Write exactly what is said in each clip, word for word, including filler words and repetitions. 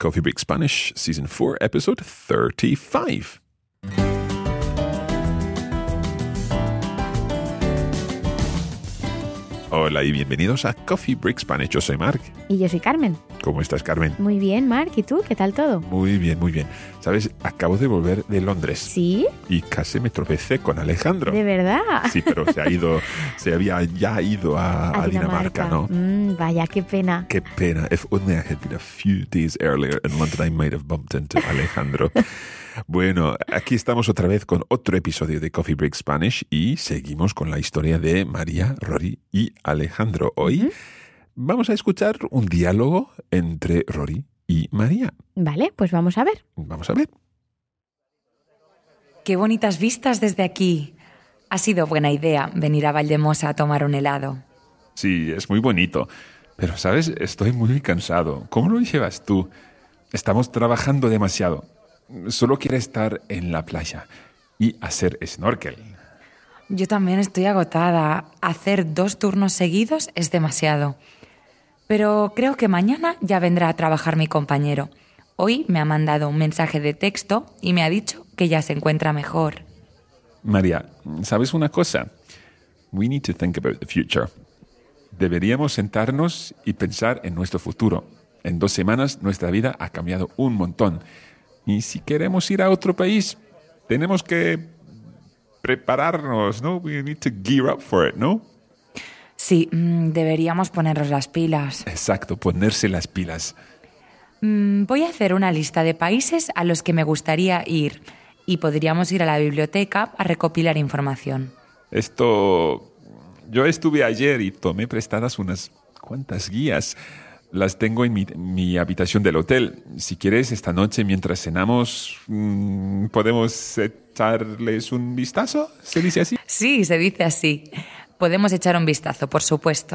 Coffee Break Spanish, Season four, Episode thirty-five. Hola y bienvenidos a Coffee Break Spanish. Yo soy Marc. Y yo soy Carmen. ¿Cómo estás, Carmen? Muy bien, Marc. ¿Y tú? ¿Qué tal todo? Muy bien, muy bien. ¿Sabes? Acabo de volver de Londres. ¿Sí? Y casi me tropecé con Alejandro. ¿De verdad? Sí, pero se ha ido, se había ya ido a, a, a Dinamarca, Dinamarca, ¿no? Mm, vaya, qué pena. Qué pena. If only I had been a few days earlier in London, I might have bumped into Alejandro. Bueno, aquí estamos otra vez con otro episodio de Coffee Break Spanish y seguimos con la historia de María, Rory y Alejandro. Hoy uh-huh. vamos a escuchar un diálogo entre Rory y María. Vale, pues vamos a ver. Vamos a ver. Qué bonitas vistas desde aquí. Ha sido buena idea venir a Valldemosa a tomar un helado. Sí, es muy bonito. Pero, ¿sabes? Estoy muy cansado. ¿Cómo lo llevas tú? Estamos trabajando demasiado. Solo quiero estar en la playa y hacer snorkel. Yo también estoy agotada. Hacer dos turnos seguidos es demasiado. Pero creo que mañana ya vendrá a trabajar mi compañero. Hoy me ha mandado un mensaje de texto y me ha dicho que ya se encuentra mejor. María, ¿sabes una cosa? We need to think about the future. Deberíamos sentarnos y pensar en nuestro futuro. En dos semanas nuestra vida ha cambiado un montón. Y si queremos ir a otro país, tenemos que prepararnos, ¿no? We need to gear up for it, ¿no? Sí, deberíamos ponernos las pilas. Exacto, ponerse las pilas. Voy a hacer una lista de países a los que me gustaría ir y podríamos ir a la biblioteca a recopilar información. Esto... Yo estuve ayer y tomé prestadas unas cuantas guías. Las tengo en mi, mi habitación del hotel. Si quieres, esta noche, mientras cenamos, mmm, ¿podemos echarles un vistazo? ¿Se dice así? Sí, se dice así. Podemos echar un vistazo, por supuesto.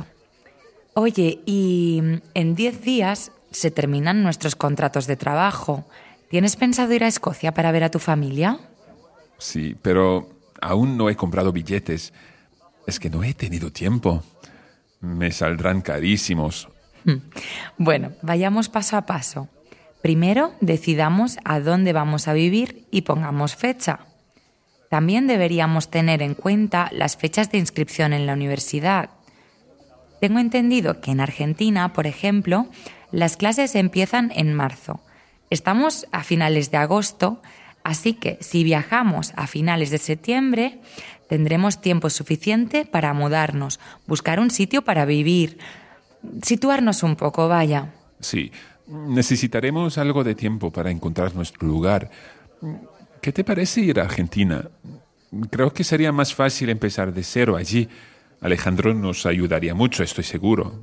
Oye, y en diez días se terminan nuestros contratos de trabajo. ¿Tienes pensado ir a Escocia para ver a tu familia? Sí, pero aún no he comprado billetes. Es que no he tenido tiempo. Me saldrán carísimos. Bueno, vayamos paso a paso. Primero, decidamos a dónde vamos a vivir y pongamos fecha. También deberíamos tener en cuenta las fechas de inscripción en la universidad. Tengo entendido que en Argentina, por ejemplo, las clases empiezan en marzo. Estamos a finales de agosto, así que si viajamos a finales de septiembre, tendremos tiempo suficiente para mudarnos, buscar un sitio para vivir, situarnos un poco, vaya. Sí, necesitaremos algo de tiempo para encontrar nuestro lugar. ¿Qué te parece ir a Argentina? Creo que sería más fácil empezar de cero allí. Alejandro nos ayudaría mucho, estoy seguro.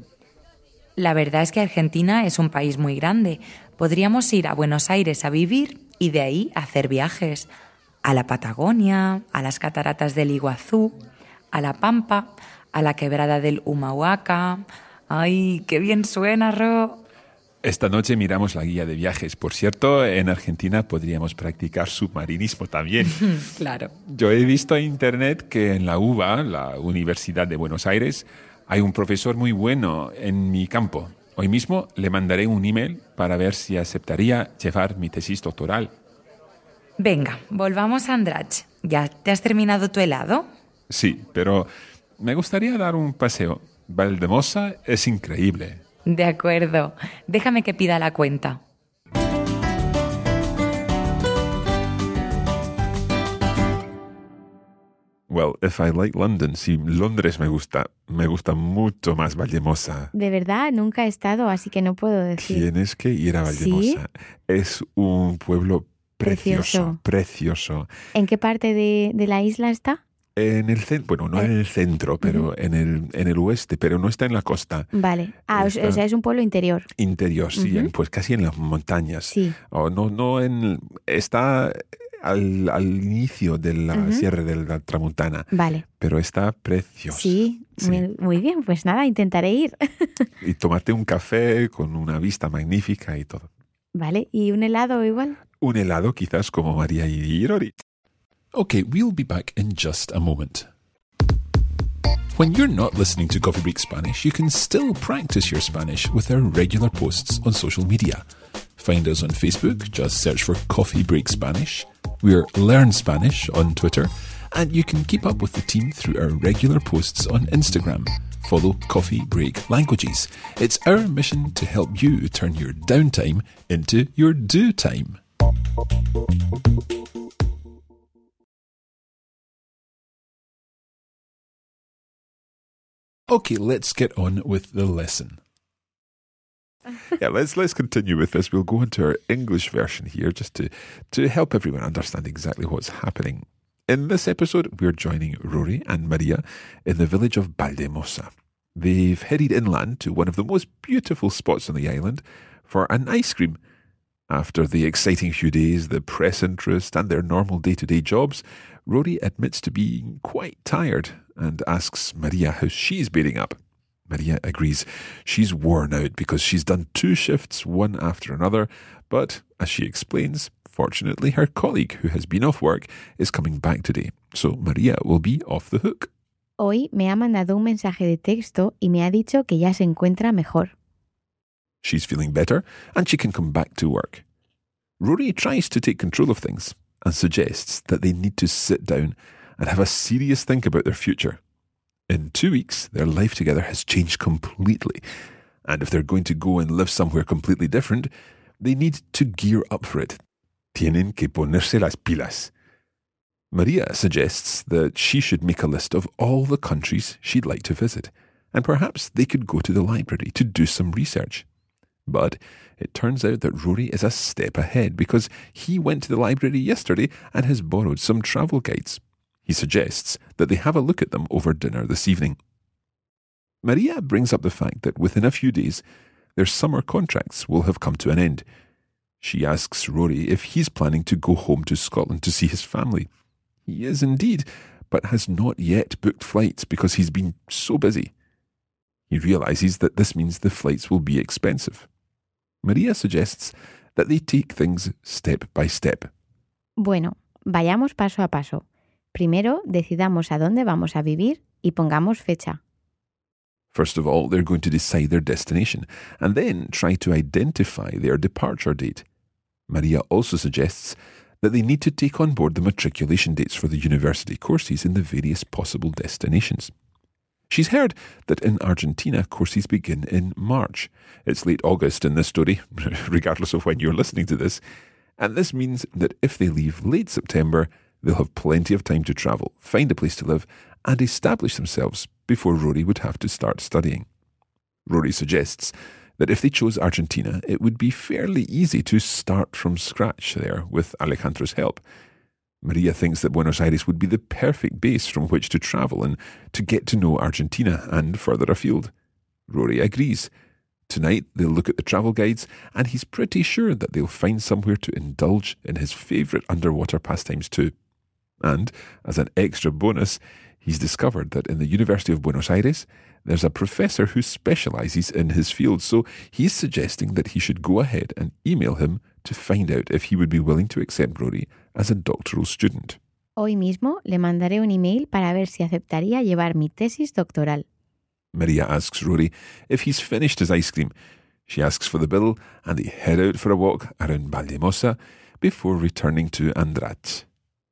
La verdad es que Argentina es un país muy grande. Podríamos ir a Buenos Aires a vivir y de ahí hacer viajes. A la Patagonia, a las cataratas del Iguazú, a la Pampa, a la quebrada del Humahuaca. ¡Ay, qué bien suena, Ro! Esta noche miramos la guía de viajes. Por cierto, en Argentina podríamos practicar submarinismo también. Claro. Yo he visto en internet que en la U B A, la Universidad de Buenos Aires, hay un profesor muy bueno en mi campo. Hoy mismo le mandaré un email para ver si aceptaría llevar mi tesis doctoral. Venga, volvamos a Andratx. ¿Ya te has terminado tu helado? Sí, pero me gustaría dar un paseo. Valldemosa es increíble. De acuerdo. Déjame que pida la cuenta. Well, if I like London, si Londres me gusta, me gusta mucho más Valldemosa. De verdad, nunca he estado, así que no puedo decir. Tienes que ir a Valldemosa. ¿Sí? Es un pueblo precioso, precioso. precioso. ¿En qué parte de, de la isla está? En el centro, bueno, no en el centro, pero uh-huh. en el en el oeste, pero no está en la costa. Vale. Ah, está o sea, es un pueblo interior. Interior, sí, uh-huh. en, pues casi en las montañas. Sí. O no, no en, está al, al inicio de la uh-huh. Sierra de la Tramontana. Vale. Pero está precioso. Sí, sí. Muy, muy bien, pues nada, intentaré ir. Y tomarte un café con una vista magnífica y todo. Vale, ¿y un helado igual? Un helado quizás como María y Rory. Okay, we'll be back in just a moment. When you're not listening to Coffee Break Spanish, you can still practice your Spanish with our regular posts on social media. Find us on Facebook, just search for Coffee Break Spanish. We're Learn Spanish on Twitter, and you can keep up with the team through our regular posts on Instagram. Follow Coffee Break Languages. It's our mission to help you turn your downtime into your do time. Okay, let's get on with the lesson. yeah, let's let's continue with this. We'll go into our English version here just to, to help everyone understand exactly what's happening. In this episode, we're joining Rory and Maria in the village of Valldemossa. They've headed inland to one of the most beautiful spots on the island for an ice cream. After the exciting few days, the press interest and their normal day-to-day jobs, Rory admits to being quite tired and asks Maria how she's bearing up. Maria agrees she's worn out because she's done two shifts, one after another, but, as she explains, fortunately her colleague who has been off work is coming back today, so Maria will be off the hook. Hoy me ha mandado un mensaje de texto y me ha dicho que ya se encuentra mejor. She's feeling better and she can come back to work. Rory tries to take control of things and suggests that they need to sit down and have a serious think about their future. In two weeks, their life together has changed completely, and if they're going to go and live somewhere completely different, they need to gear up for it. Tienen que ponerse las pilas. Maria suggests that she should make a list of all the countries she'd like to visit, and perhaps they could go to the library to do some research. But it turns out that Rory is a step ahead because he went to the library yesterday and has borrowed some travel guides. He suggests that they have a look at them over dinner this evening. Maria brings up the fact that within a few days, their summer contracts will have come to an end. She asks Rory if he's planning to go home to Scotland to see his family. He is indeed, but has not yet booked flights because he's been so busy. He realises that this means the flights will be expensive. Maria suggests that they take things step by step. Bueno, vayamos paso a paso. Primero, decidamos a dónde vamos a vivir y pongamos fecha. First of all, they're going to decide their destination and then try to identify their departure date. Maria also suggests that they need to take on board the matriculation dates for the university courses in the various possible destinations. She's heard that in Argentina, courses begin in March. It's late August in this story, regardless of when you're listening to this, and this means that if they leave late September, they'll have plenty of time to travel, find a place to live, and establish themselves before Rory would have to start studying. Rory suggests that if they chose Argentina, it would be fairly easy to start from scratch there with Alejandra's help. Maria thinks that Buenos Aires would be the perfect base from which to travel and to get to know Argentina and further afield. Rory agrees. Tonight they'll look at the travel guides and he's pretty sure that they'll find somewhere to indulge in his favourite underwater pastimes too. And, as an extra bonus, he's discovered that in the University of Buenos Aires, there's a professor who specialises in his field, so he's suggesting that he should go ahead and email him to find out if he would be willing to accept Rory as a doctoral student. Hoy mismo le mandaré un email para ver si aceptaría llevar mi tesis doctoral. Maria asks Rory if he's finished his ice cream. She asks for the bill and they head out for a walk around Valldemossa before returning to Andratx.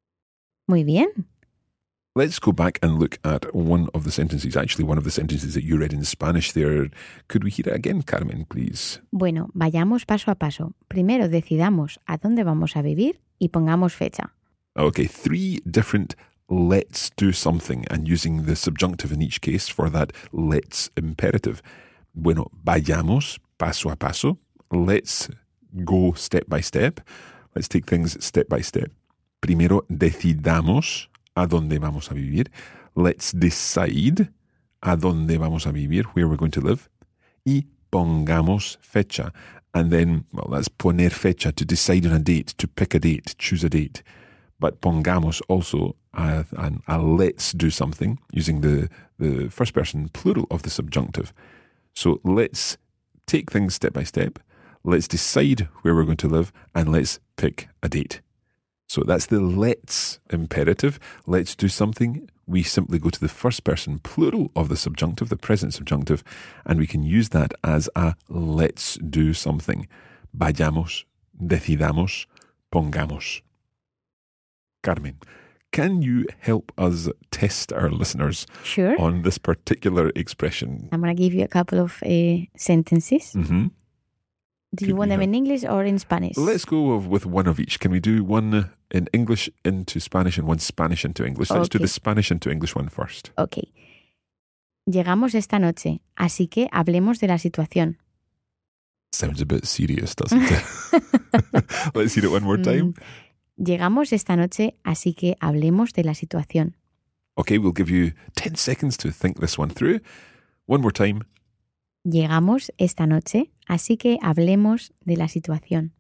Muy bien. Let's go back and look at one of the sentences, actually one of the sentences that you read in Spanish there. Could we hear it again, Carmen, please? Bueno, vayamos paso a paso. Primero decidamos a dónde vamos a vivir y pongamos fecha. Okay, three different let's do something and using the subjunctive in each case for that let's imperative. Bueno, vayamos paso a paso. Let's go step by step. Let's take things step by step. Primero decidamos a dónde vamos a vivir. Let's decide a dónde vamos a vivir, where we're going to live. Y pongamos fecha. And then, well, that's poner fecha, to decide on a date, to pick a date, choose a date. But pongamos also a, a, a let's do something, using the, the first person plural of the subjunctive. So let's take things step by step. Let's decide where we're going to live, and let's pick a date. So that's the let's imperative. Let's do something. We simply go to the first person plural of the subjunctive, the present subjunctive, and we can use that as a let's do something. vayamos, decidamos, pongamos. Carmen, can you help us test our listeners Sure. on this particular expression? I'm going to give you a couple of uh, sentences. Mm-hmm. Do Could you want we them have- in English or in Spanish? Let's go of- with one of each. Can we do one in English into Spanish and one Spanish into English? Let's do Okay. the Spanish into English one first. Ok. Llegamos esta noche, así que hablemos de la situación. Sounds a bit serious, doesn't it? Let's hear it one more time. Mm. Llegamos esta noche, así que hablemos de la situación. Okay, we'll give you ten seconds to think this one through. One more time. Llegamos esta noche, así que hablemos de la situación.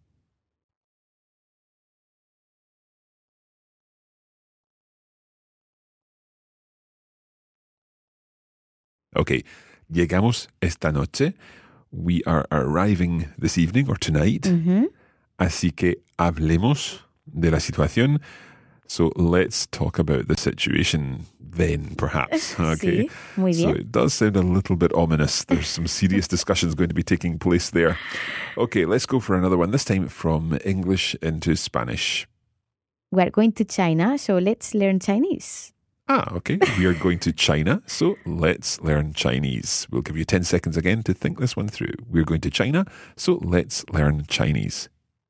Okay, llegamos esta noche. We are arriving this evening or tonight. Ujú. Así que hablemos de la situación. So let's talk about the situation then, perhaps. Okay. Sí, muy So bien. it does sound a little bit ominous. There's some serious discussions going to be taking place there. Okay, let's go for another one, this time from English into Spanish. We are going to China, so let's learn Chinese. Ah, okay. We are going to China, so let's learn Chinese. We'll give you ten seconds again to think this one through. We're going to China, so let's learn Chinese.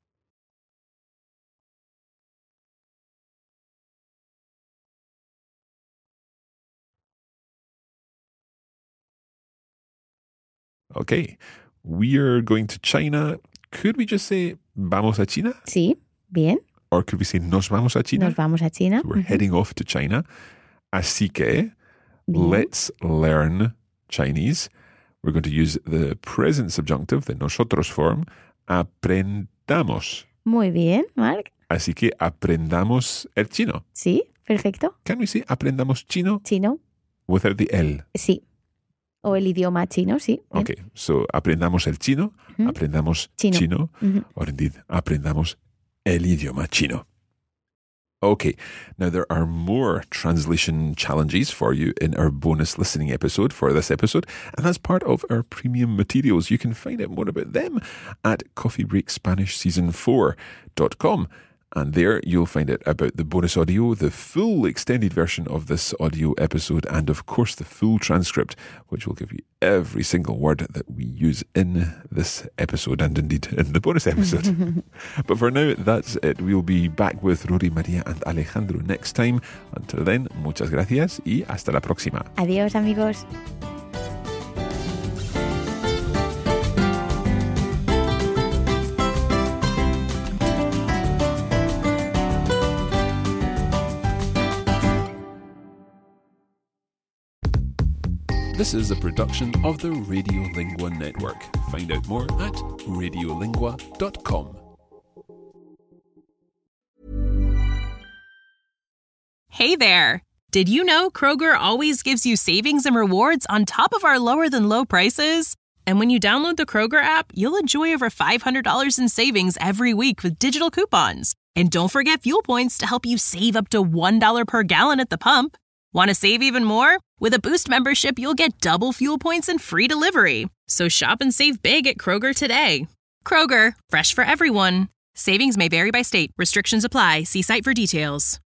Okay. We are going to China. Could we just say vamos a China? Sí, bien. Or could we say nos vamos a China? Nos vamos a China. So we're Ujú. heading off to China. Así que Bien. let's learn Chinese. We're going to use the present subjunctive, the nosotros form. Aprendamos. Muy bien, Marc. Así que aprendamos el chino. Sí, perfecto. Can we say aprendamos chino Chino, without the el? sí. O el idioma chino, sí. bien. Okay, so aprendamos el chino, Ujú. aprendamos Chino. chino, Ujú. or indeed aprendamos el idioma chino. Okay, now there are more translation challenges for you in our bonus listening episode for this episode, and that's part of our premium materials. You can find out more about them at coffee break spanish season four dot com. And there you'll find out about the bonus audio, the full extended version of this audio episode, and of course the full transcript, which will give you every single word that we use in this episode and indeed in the bonus episode. But for now, that's it. We'll be back with Rory, Maria and Alejandro next time. Until then, muchas gracias y hasta la próxima. Adiós, amigos. This is a production of the Radiolingua Network. Find out more at radiolingua dot com. Hey there! Did you know Kroger always gives you savings and rewards on top of our lower than low prices? And when you download the Kroger app, you'll enjoy over five hundred dollars in savings every week with digital coupons. And don't forget fuel points to help you save up to one dollar per gallon at the pump. Want to save even more? With a Boost membership, you'll get double fuel points and free delivery. So shop and save big at Kroger today. Kroger, fresh for everyone. Savings may vary by state. Restrictions apply. See site for details.